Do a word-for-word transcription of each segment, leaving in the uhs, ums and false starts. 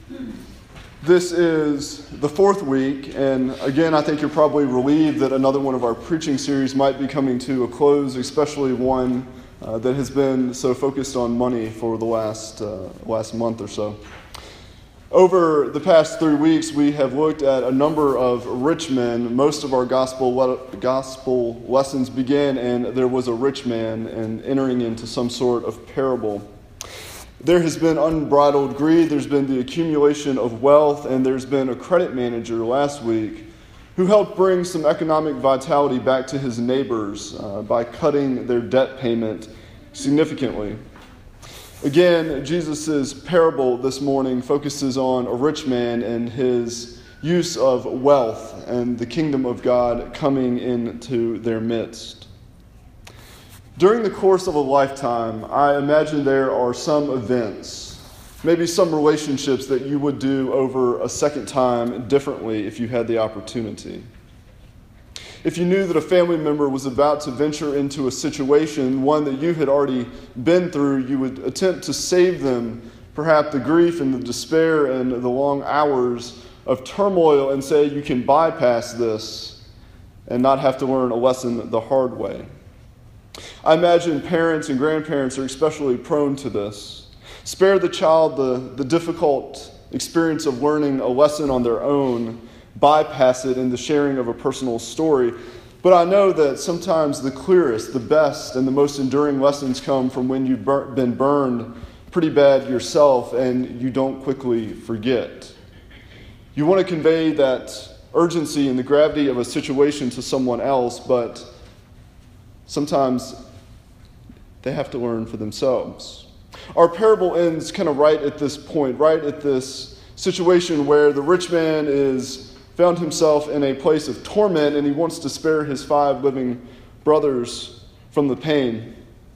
This is the fourth week, and again, I think you're probably relieved that another one of our preaching series might be coming to a close, especially one uh, that has been so focused on money for the last uh, last month or so. Over the past three weeks, we have looked at a number of rich men. Most of our gospel le- gospel lessons begin, and there was a rich man and entering into some sort of parable. There has been unbridled greed, there's been the accumulation of wealth, and there's been a credit manager last week who helped bring some economic vitality back to his neighbors uh, by cutting their debt payment significantly. Again, Jesus' parable this morning focuses on a rich man and his use of wealth and the kingdom of God coming into their midst. During the course of a lifetime, I imagine there are some events, maybe some relationships that you would do over a second time differently if you had the opportunity. If you knew that a family member was about to venture into a situation, one that you had already been through, you would attempt to save them, perhaps the grief and the despair and the long hours of turmoil, and say you can bypass this and not have to learn a lesson the hard way. I imagine parents and grandparents are especially prone to this. Spare the child the, the difficult experience of learning a lesson on their own, bypass it in the sharing of a personal story. But I know that sometimes the clearest, the best, and the most enduring lessons come from when you've bur- been burned pretty bad yourself and you don't quickly forget. You want to convey that urgency and the gravity of a situation to someone else, but sometimes they have to learn for themselves. Our parable ends kind of right at this point, right at this situation where the rich man is found himself in a place of torment and he wants to spare his five living brothers from the pain.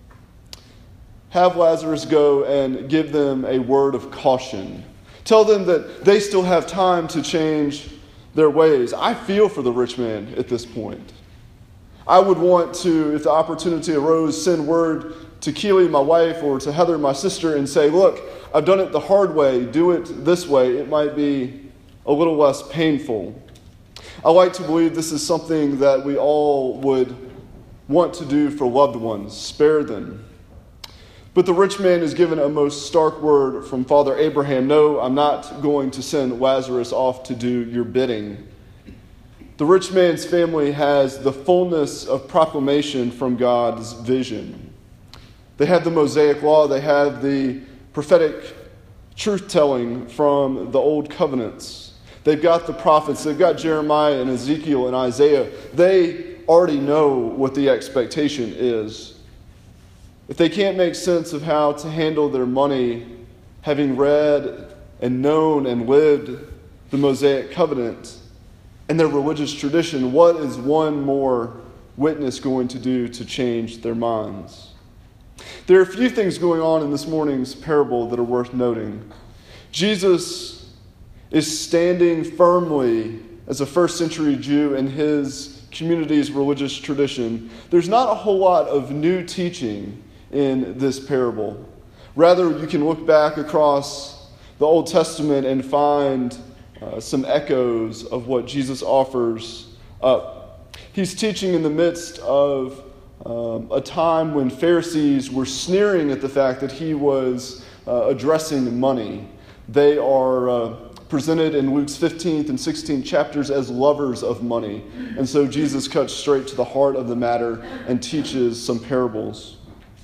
Have Lazarus go and give them a word of caution. Tell them that they still have time to change their ways. I feel for the rich man at this point. I would want to, if the opportunity arose, send word to Keely, my wife, or to Heather, my sister, and say, look, I've done it the hard way. Do it this way. It might be a little less painful. I like to believe this is something that we all would want to do for loved ones, spare them. But the rich man is given a most stark word from Father Abraham. No, I'm not going to send Lazarus off to do your bidding. The rich man's family has the fullness of proclamation from God's vision. They have the Mosaic law. They have the prophetic truth-telling from the old covenants. They've got the prophets. They've got Jeremiah and Ezekiel and Isaiah. They already know what the expectation is. If they can't make sense of how to handle their money, having read and known and lived the Mosaic covenant and their religious tradition, what is one more witness going to do to change their minds? There are a few things going on in this morning's parable that are worth noting. Jesus is standing firmly as a first century Jew in his community's religious tradition. There's not a whole lot of new teaching in this parable. Rather, you can look back across the Old Testament and find uh, some echoes of what Jesus offers up. He's teaching in the midst of um, a time when Pharisees were sneering at the fact that he was uh, addressing money. They are uh, presented in Luke's fifteenth and sixteenth chapters as lovers of money. And so Jesus cuts straight to the heart of the matter and teaches some parables.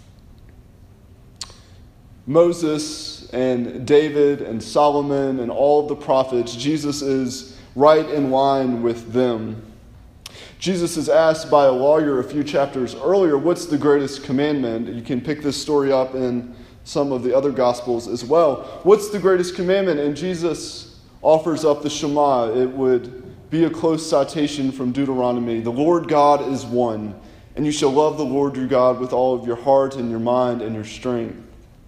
Moses and David and Solomon and all of the prophets, Jesus is right in line with them. Jesus is asked by a lawyer a few chapters earlier, what's the greatest commandment? You can pick this story up in some of the other Gospels as well. What's the greatest commandment? And Jesus offers up the Shema. It would be a close citation from Deuteronomy. The Lord God is one, and you shall love the Lord your God with all of your heart and your mind and your strength.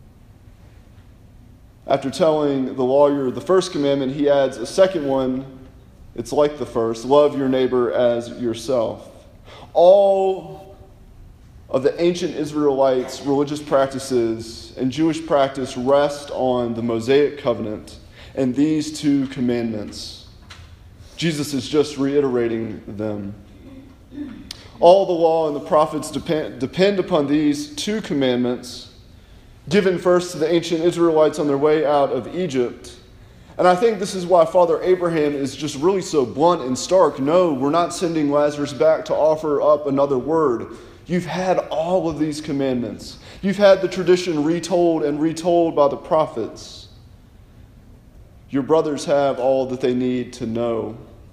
After telling the lawyer the first commandment, he adds a second one. It's like the first. Love your neighbor as yourself. All of the ancient Israelites' religious practices and Jewish practice rest on the Mosaic covenant. and these two commandments. Jesus is just reiterating them. All the law and the prophets depend, depend upon these two commandments, given first to the ancient Israelites on their way out of Egypt. And I think this is why Father Abraham is just really so blunt and stark. No, we're not sending Lazarus back to offer up another word. You've had all of these commandments. You've had the tradition retold and retold by the prophets. Your brothers have all that they need to know.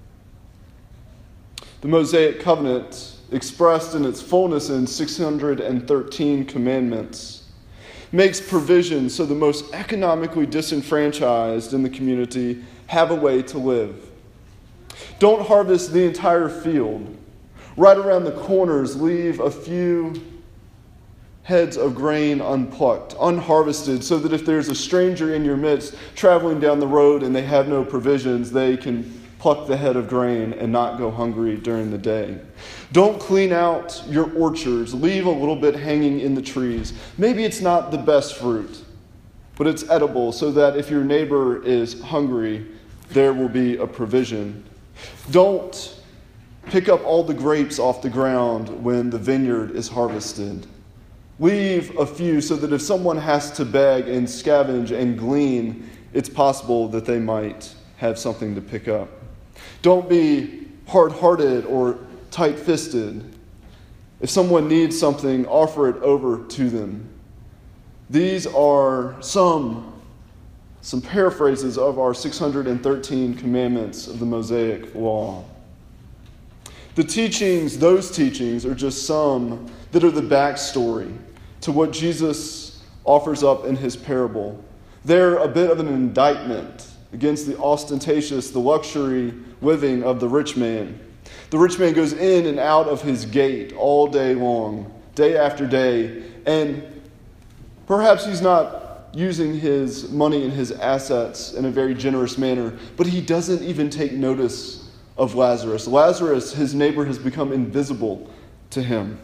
The Mosaic covenant, expressed in its fullness in six hundred thirteen commandments, makes provision so the most economically disenfranchised in the community have a way to live. Don't harvest the entire field. Right around the corners, leave a few heads of grain unplucked, unharvested, so that if there's a stranger in your midst traveling down the road and they have no provisions, they can pluck the head of grain and not go hungry during the day. Don't clean out your orchards. Leave a little bit hanging in the trees. Maybe it's not the best fruit, but it's edible, so that if your neighbor is hungry, there will be a provision. Don't pick up all the grapes off the ground when the vineyard is harvested. Leave a few so that if someone has to beg and scavenge and glean, it's possible that they might have something to pick up. Don't be hard-hearted or tight-fisted. If someone needs something, offer it over to them. These are some, some paraphrases of our six hundred thirteen commandments of the Mosaic Law. The teachings, those teachings, are just some that are the backstory to what Jesus offers up in his parable. They're a bit of an indictment against the ostentatious, the luxury living of the rich man. The rich man goes in and out of his gate all day long, day after day, and perhaps he's not using his money and his assets in a very generous manner, but he doesn't even take notice of Lazarus. Lazarus, his neighbor, has become invisible to him.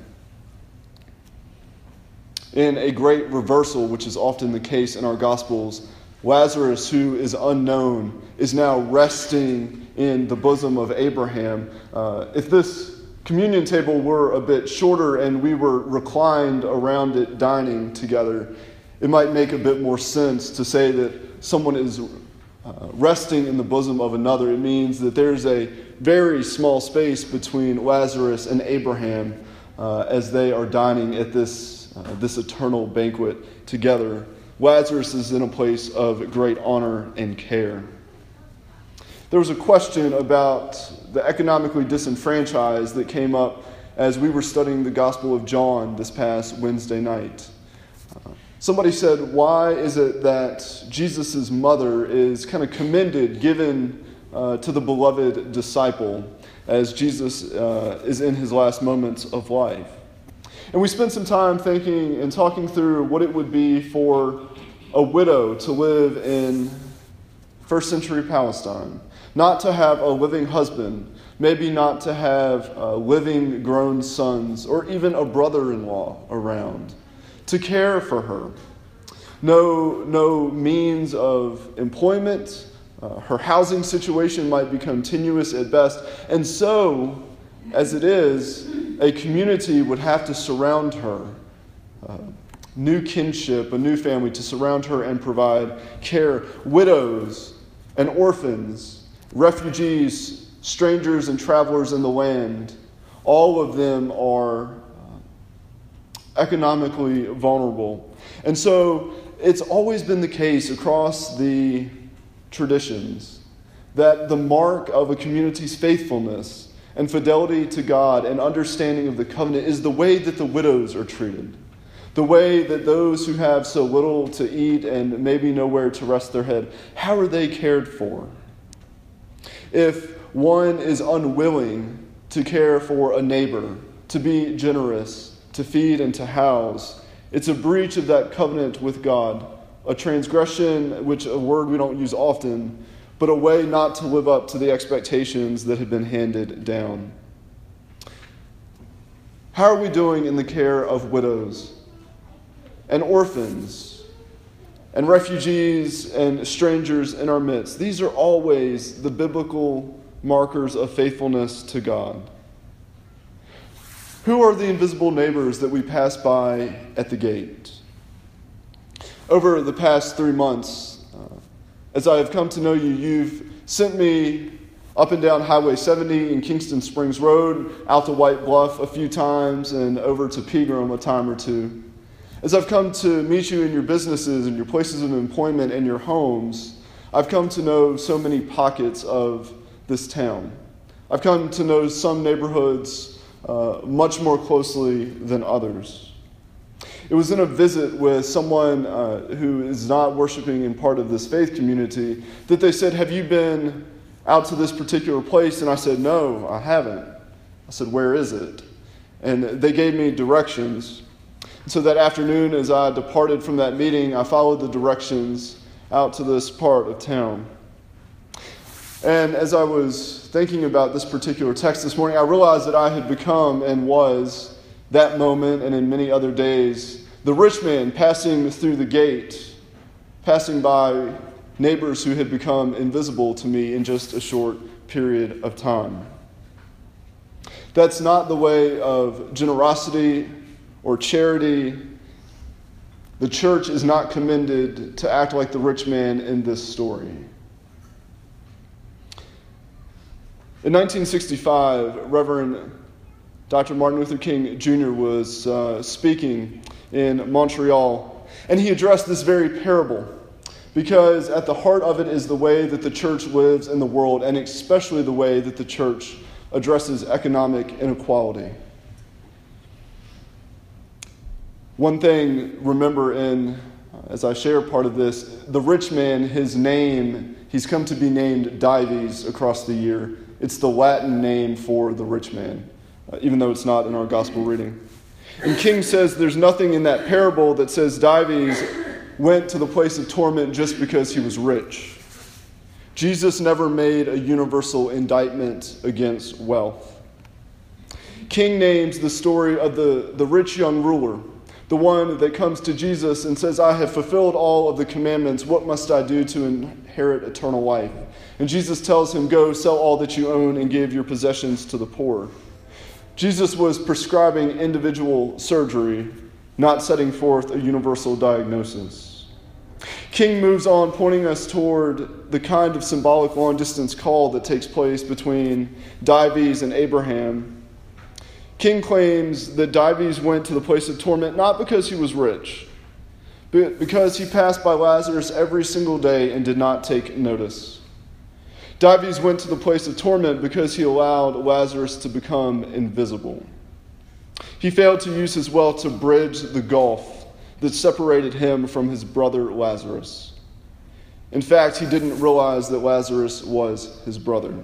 In a great reversal, which is often the case in our Gospels, Lazarus, who is unknown, is now resting in the bosom of Abraham. Uh, if this communion table were a bit shorter and we were reclined around it dining together, it might make a bit more sense to say that someone is uh, resting in the bosom of another. It means that there's a very small space between Lazarus and Abraham uh, as they are dining at this, uh, this eternal banquet together. Lazarus is in a place of great honor and care. There was a question about the economically disenfranchised that came up as we were studying the Gospel of John this past Wednesday night. Uh, somebody said, why is it that Jesus' mother is kind of commended, given uh, to the beloved disciple as Jesus uh, is in his last moments of life? And we spent some time thinking and talking through what it would be for a widow to live in first century Palestine, not to have a living husband, maybe not to have uh, living grown sons, or even a brother-in-law around to care for her. No, no means of employment. Uh, her housing situation might become tenuous at best. And so, as it is, a community would have to surround her. Uh, new kinship, a new family to surround her and provide care. Widows and orphans, refugees, strangers and travelers in the land, all of them are uh, economically vulnerable. And so it's always been the case across the traditions that the mark of a community's faithfulness and fidelity to God and understanding of the covenant is the way that the widows are treated. The way that those who have so little to eat and maybe nowhere to rest their head, how are they cared for? If one is unwilling to care for a neighbor, to be generous, to feed and to house, it's a breach of that covenant with God, a transgression, which a word we don't use often, but a way not to live up to the expectations that have been handed down. How are we doing in the care of widows and orphans and refugees and strangers in our midst. These are always the biblical markers of faithfulness to God. Who are the invisible neighbors that we pass by at the gate? Over the past three months, uh, as I have come to know you, you've sent me up and down Highway seventy in Kingston Springs Road, out to White Bluff a few times, and over to Pegram a time or two. As I've come to meet you in your businesses and your places of employment and your homes, I've come to know so many pockets of this town. I've come to know some neighborhoods uh, much more closely than others. It was in a visit with someone uh, who is not worshiping in part of this faith community that they said, "Have you been out to this particular place?" And I said, "No, I haven't." I said, "Where is it?" And they gave me directions. So that afternoon, as I departed from that meeting, I followed the directions out to this part of town. And as I was thinking about this particular text this morning, I realized that I had become and was, that moment and in many other days, the rich man passing through the gate, passing by neighbors who had become invisible to me in just a short period of time. That's not the way of generosity or charity. The church is not commended to act like the rich man in this story. In nineteen sixty-five, Reverend Doctor Martin Luther King Junior was uh, speaking in Montreal, and he addressed this very parable, because at the heart of it is the way that the church lives in the world, and especially the way that the church addresses economic inequality. One thing, remember, in as I share part of this, the rich man, his name, he's come to be named Dives across the year. It's the Latin name for the rich man, uh, even though it's not in our gospel reading. And King says there's nothing in that parable that says Dives went to the place of torment just because he was rich. Jesus never made a universal indictment against wealth. King names the story of the, the rich young ruler, the one that comes to Jesus and says, "I have fulfilled all of the commandments. What must I do to inherit eternal life?" And Jesus tells him, "Go, sell all that you own and give your possessions to the poor." Jesus was prescribing individual surgery, not setting forth a universal diagnosis. King moves on, pointing us toward the kind of symbolic long-distance call that takes place between Dives and Abraham. King claims that Dives went to the place of torment not because he was rich, but because he passed by Lazarus every single day and did not take notice. Dives went to the place of torment because he allowed Lazarus to become invisible. He failed to use his wealth to bridge the gulf that separated him from his brother Lazarus. In fact, he didn't realize that Lazarus was his brother.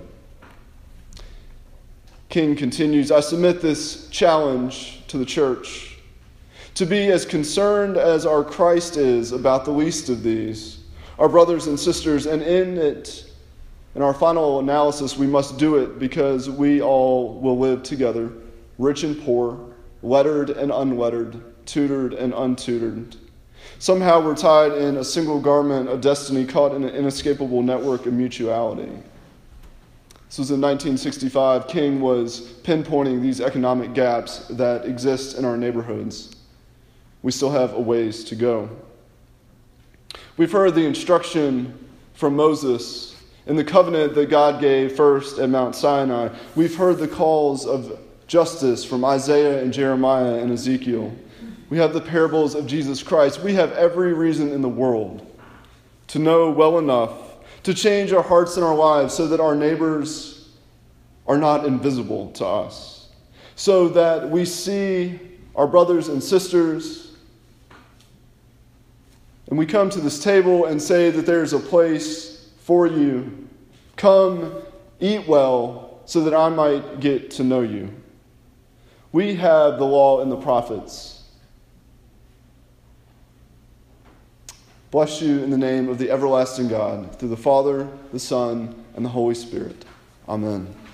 King continues, "I submit this challenge to the church, to be as concerned as our Christ is about the least of these, our brothers and sisters, and in it, in our final analysis, we must do it because we all will live together, rich and poor, lettered and unlettered, tutored and untutored. Somehow we're tied in a single garment of destiny, caught in an inescapable network of mutuality." This was in nineteen sixty-five. King was pinpointing these economic gaps that exist in our neighborhoods. We still have a ways to go. We've heard the instruction from Moses in the covenant that God gave first at Mount Sinai. We've heard the calls of justice from Isaiah and Jeremiah and Ezekiel. We have the parables of Jesus Christ. We have every reason in the world to know well enough to change our hearts and our lives so that our neighbors are not invisible to us, so that we see our brothers and sisters and we come to this table and say that there's a place for you. Come, eat well, so that I might get to know you. We have the law and the prophets. Bless you in the name of the everlasting God, through the Father, the Son, and the Holy Spirit. Amen.